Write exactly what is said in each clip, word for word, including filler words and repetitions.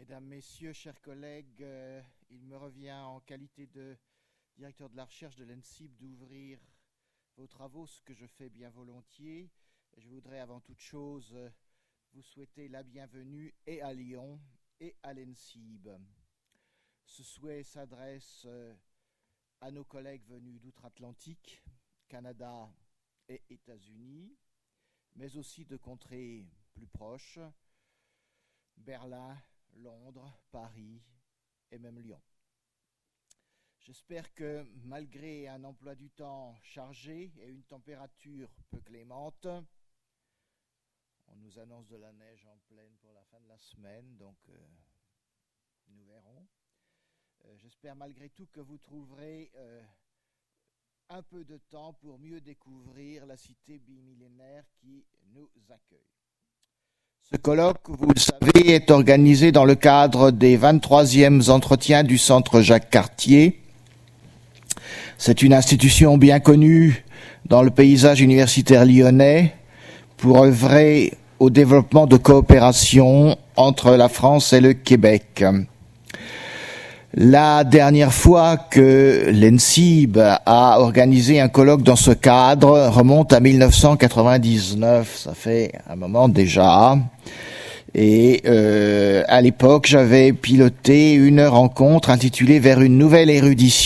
Mesdames, Messieurs, chers collègues, euh, il me revient en qualité de directeur de la recherche de l'E N S I B d'ouvrir vos travaux, ce que je fais bien volontiers. Et je voudrais avant toute chose euh, vous souhaiter la bienvenue et à Lyon et à l'E N S I B. Ce souhait s'adresse euh, à nos collègues venus d'outre-Atlantique, Canada et États-Unis, mais aussi de contrées plus proches, Berlin, Londres, Paris et même Lyon. J'espère que malgré un emploi du temps chargé et une température peu clémente, on nous annonce de la neige en pleine pour la fin de la semaine, donc euh, nous verrons. Euh, j'espère malgré tout que vous trouverez euh, un peu de temps pour mieux découvrir la cité bimillénaire qui nous accueille. Ce colloque, vous le savez, est organisé dans le cadre des vingt-troisièmes entretiens du Centre Jacques Cartier. C'est une institution bien connue dans le paysage universitaire lyonnais pour œuvrer au développement de coopération entre la France et le Québec. La dernière fois que l'E N S I B a organisé un colloque dans ce cadre remonte à mille neuf cent quatre-vingt-dix-neuf, ça fait un moment déjà. Et euh, à l'époque, j'avais piloté une rencontre intitulée « Vers une nouvelle érudition »,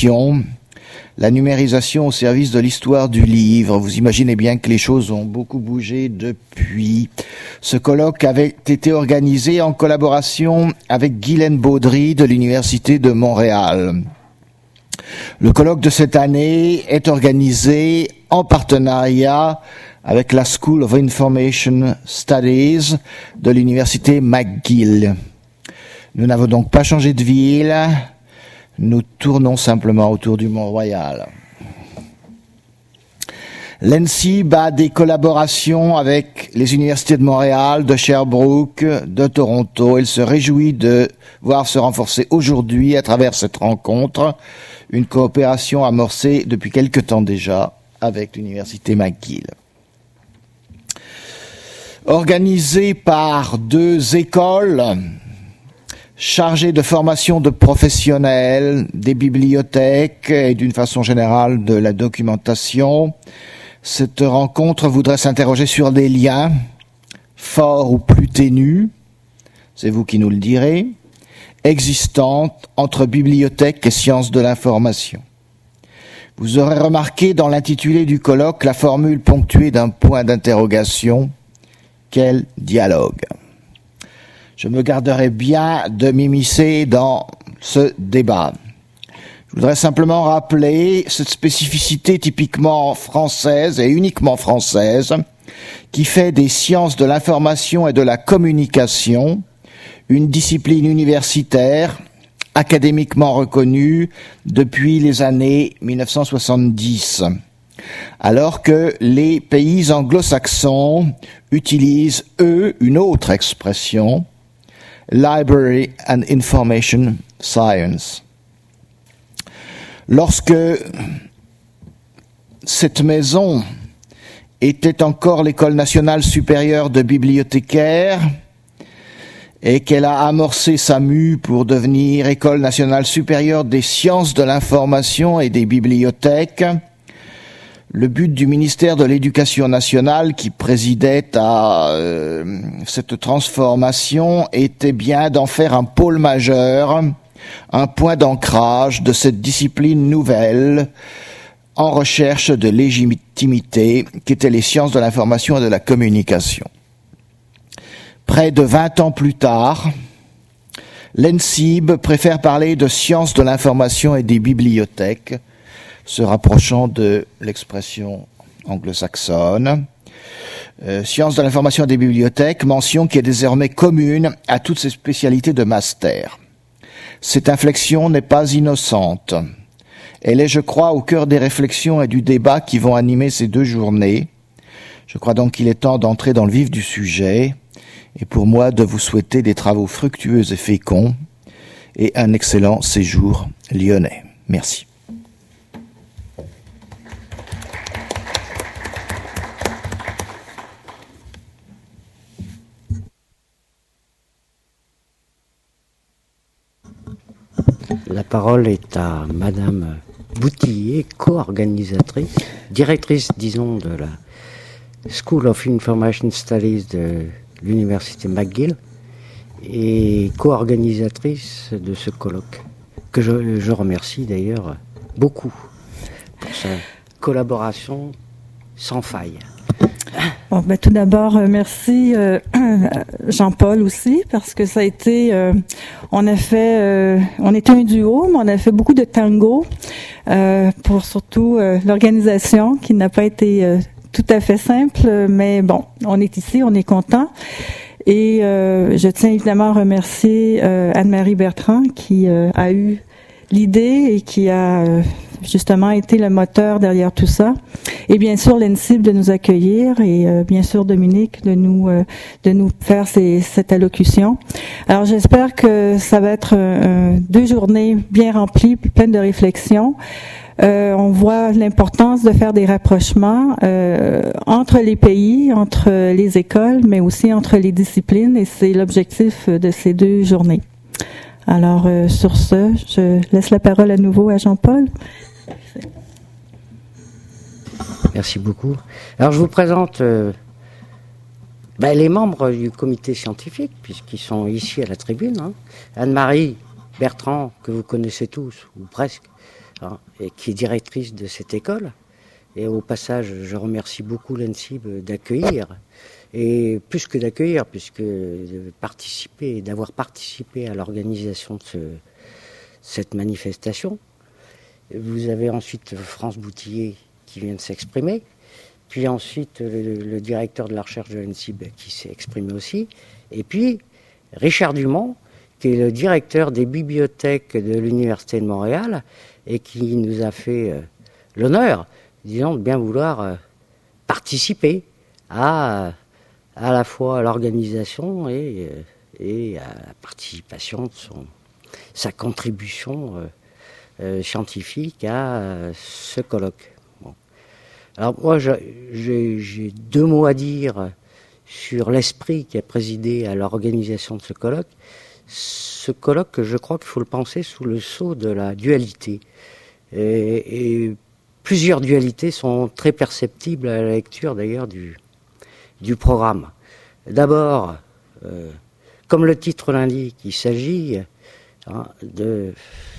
la numérisation au service de l'histoire du livre. Vous imaginez bien que les choses ont beaucoup bougé depuis. Ce colloque avait été organisé en collaboration avec Guylaine Baudry de l'Université de Montréal. Le colloque de cette année est organisé en partenariat avec la School of Information Studies de l'Université McGill. Nous n'avons donc pas changé de ville. Nous tournons simplement autour du Mont-Royal. L'E N S I B a des collaborations avec les universités de Montréal, de Sherbrooke, de Toronto. Il se réjouit de voir se renforcer aujourd'hui, à travers cette rencontre, une coopération amorcée depuis quelque temps déjà avec l'université McGill. Organisée par deux écoles chargées de formation de professionnels, des bibliothèques et d'une façon générale de la documentation, cette rencontre voudrait s'interroger sur des liens, forts ou plus ténus, c'est vous qui nous le direz, existants entre bibliothèques et sciences de l'information. Vous aurez remarqué dans l'intitulé du colloque la formule ponctuée d'un point d'interrogation. Quel dialogue ? Je me garderai bien de m'immiscer dans ce débat. Je voudrais simplement rappeler cette spécificité typiquement française et uniquement française qui fait des sciences de l'information et de la communication une discipline universitaire académiquement reconnue depuis les années mille neuf cent soixante-dix. Alors que les pays anglo-saxons utilisent, eux, une autre expression, Library and Information Science. Lorsque cette maison était encore l'École nationale supérieure de bibliothécaires et qu'elle a amorcé sa mue pour devenir École nationale supérieure des sciences de l'information et des bibliothèques, le but du ministère de l'Éducation nationale qui présidait à euh, cette transformation était bien d'en faire un pôle majeur, un point d'ancrage de cette discipline nouvelle en recherche de légitimité qu'étaient les sciences de l'information et de la communication. Près de vingt ans plus tard, l'E N S I B préfère parler de sciences de l'information et des bibliothèques, se rapprochant de l'expression anglo-saxonne. Euh, sciences de l'information et des bibliothèques, mention qui est désormais commune à toutes ces spécialités de master. Cette inflexion n'est pas innocente. Elle est, je crois, au cœur des réflexions et du débat qui vont animer ces deux journées. Je crois donc qu'il est temps d'entrer dans le vif du sujet et pour moi de vous souhaiter des travaux fructueux et féconds et un excellent séjour lyonnais. Merci. La parole est à Madame Boutillier, co-organisatrice, directrice, disons, de la School of Information Studies de l'Université McGill et co-organisatrice de ce colloque, que je, je remercie d'ailleurs beaucoup pour sa collaboration sans faille. Bon, ben, tout d'abord, euh, merci euh, Jean-Paul aussi, parce que ça a été, euh, on a fait, euh, on était un duo, mais on a fait beaucoup de tango euh, pour surtout euh, l'organisation qui n'a pas été euh, tout à fait simple, mais bon, on est ici, on est content. Et euh, je tiens évidemment à remercier euh, Anne-Marie Bertrand qui euh, a eu l'idée et qui a euh, justement été le moteur derrière tout ça. Et bien sûr, l'N C I B de nous accueillir et euh, bien sûr Dominique de nous euh, de nous faire ces, cette allocution. Alors j'espère que ça va être euh, deux journées bien remplies, pleines de réflexions. Euh, on voit l'importance de faire des rapprochements euh, entre les pays, entre les écoles, mais aussi entre les disciplines, et c'est l'objectif de ces deux journées. Alors, euh, sur ce, je laisse la parole à nouveau à Jean-Paul. Merci beaucoup. Alors, je vous présente euh, ben, les membres du comité scientifique, puisqu'ils sont ici à la tribune. Hein. Anne-Marie Bertrand, que vous connaissez tous, ou presque, hein, et qui est directrice de cette école. Et au passage, je remercie beaucoup l'N C I B d'accueillir, et plus que d'accueillir, puisque de participer, d'avoir participé à l'organisation de ce, cette manifestation. Vous avez ensuite France Boutillier qui vient de s'exprimer, puis ensuite le, le directeur de la recherche de l'N C I B qui s'est exprimé aussi, et puis Richard Dumont, qui est le directeur des bibliothèques de l'Université de Montréal, et qui nous a fait euh, l'honneur, disons, de bien vouloir euh, participer à, à la fois à l'organisation et, euh, et à la participation de son, sa contribution euh, euh, scientifique à euh, ce colloque. Bon. Alors moi, j'ai, j'ai deux mots à dire sur l'esprit qui a présidé à l'organisation de ce colloque. Ce colloque, je crois qu'il faut le penser sous le sceau de la dualité. Et, et plusieurs dualités sont très perceptibles à la lecture d'ailleurs du, du programme. D'abord, euh, comme le titre l'indique, il s'agit hein, de,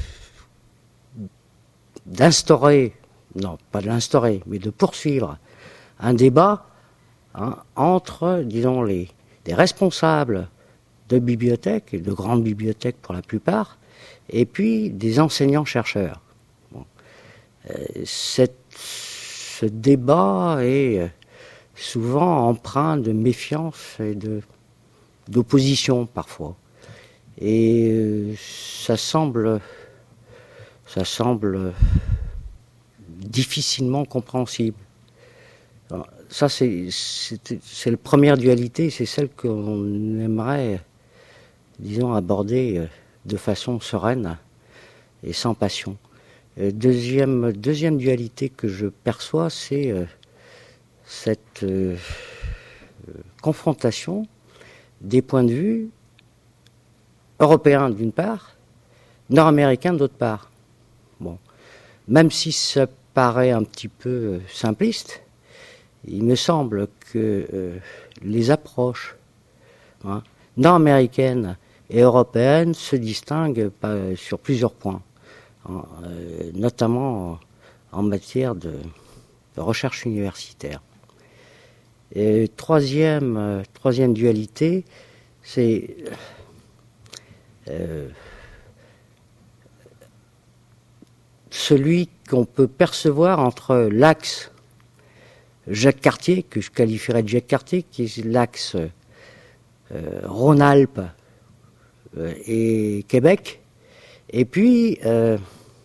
d'instaurer, non pas de l'instaurer, mais de poursuivre un débat hein, entre, disons, les, les responsables de bibliothèques, et de grandes bibliothèques pour la plupart, et puis des enseignants-chercheurs. Bon. Euh, cette, ce débat est euh, souvent empreint de méfiance et de, d'opposition parfois. Et euh, ça semble, ça semble difficilement compréhensible. Alors, ça, c'est, c'est, c'est la première dualité, c'est celle qu'on aimerait, disons, aborder de façon sereine et sans passion. Deuxième, deuxième dualité que je perçois, c'est euh, cette euh, confrontation des points de vue européens d'une part, nord-américains d'autre part. Bon, même si ça paraît un petit peu simpliste, il me semble que euh, les approches hein, nord-américaines et européennes se distinguent pas, sur plusieurs points, hein, euh, notamment en, en matière de, de recherche universitaire. Et troisième, euh, troisième dualité, c'est euh, celui qu'on peut percevoir entre l'axe Jacques Cartier, que je qualifierais de Jacques Cartier, qui est l'axe euh, Rhône-Alpes euh, et Québec, et puis euh,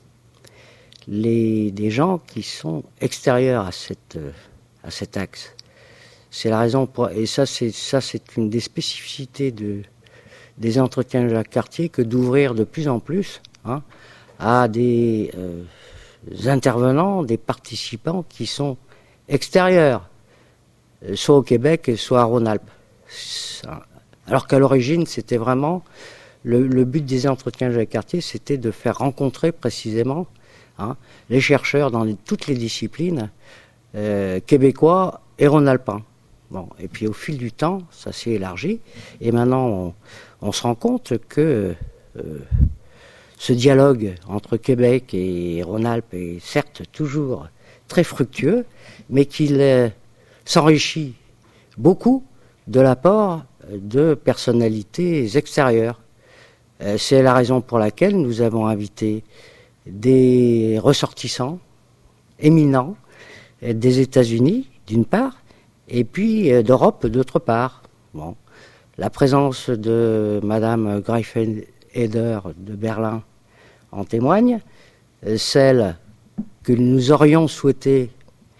les, des gens qui sont extérieurs à, cette, euh, à cet axe. C'est la raison pour, et ça c'est, ça c'est une des spécificités de, des entretiens de Jacques Cartier, que d'ouvrir de plus en plus hein, à des euh, intervenants, des participants qui sont extérieurs, soit au Québec, soit à Rhône-Alpes. Alors qu'à l'origine, c'était vraiment le, le but des entretiens Jacques Cartier, c'était de faire rencontrer précisément hein, les chercheurs dans les, toutes les disciplines euh, québécois et rhône-alpins. Bon, et puis au fil du temps, ça s'est élargi, et maintenant on, on se rend compte que euh, ce dialogue entre Québec et Rhône-Alpes est certes toujours très fructueux, mais qu'il euh, s'enrichit beaucoup de l'apport de personnalités extérieures. Euh, c'est la raison pour laquelle nous avons invité des ressortissants éminents euh, des États-Unis, d'une part, et puis euh, d'Europe, d'autre part. Bon. La présence de Madame Greifeneder de Berlin en témoigne. Euh, celle que nous aurions souhaité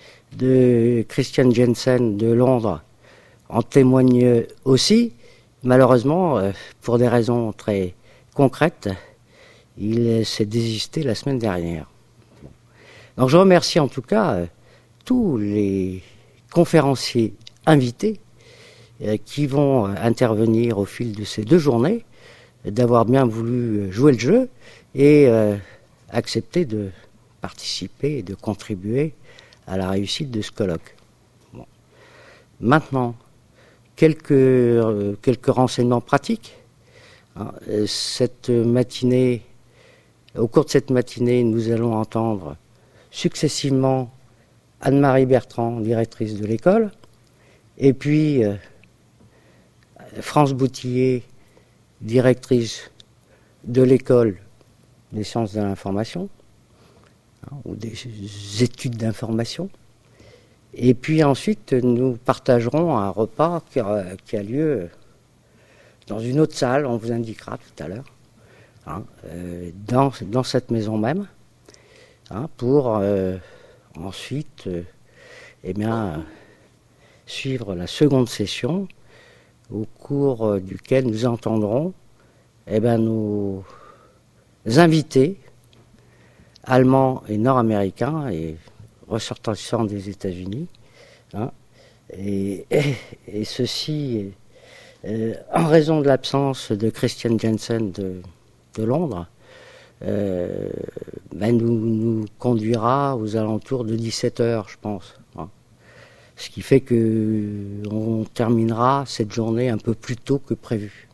de Christian Jensen de Londres en témoigne aussi. Malheureusement, euh, pour des raisons très concrètes, il s'est désisté la semaine dernière. Bon. Donc je remercie en tout cas euh, tous les conférenciers invités euh, qui vont intervenir au fil de ces deux journées, d'avoir bien voulu jouer le jeu et euh, accepter de participer et de contribuer à la réussite de ce colloque. Bon. Maintenant, quelques, euh, quelques renseignements pratiques. Hein, cette matinée, au cours de cette matinée, nous allons entendre successivement Anne-Marie Bertrand, directrice de l'école, et puis euh, France Boutillier, directrice de l'école des sciences de l'information, hein, ou des études d'information. Et puis ensuite, nous partagerons un repas qui a, qui a lieu dans une autre salle, on vous indiquera tout à l'heure, hein, euh, dans, dans cette maison même, hein, pour euh, ensuite euh, eh bien, suivre la seconde session, au cours euh, duquel nous entendrons eh bien, nos invités, allemands et nord-américains, et ressortissants des États-Unis, hein, et, et, et ceci, euh, en raison de l'absence de Christian Jensen de, de Londres, euh, ben nous, nous conduira aux alentours de dix-sept heures, je pense. Hein. Ce qui fait que on terminera cette journée un peu plus tôt que prévu.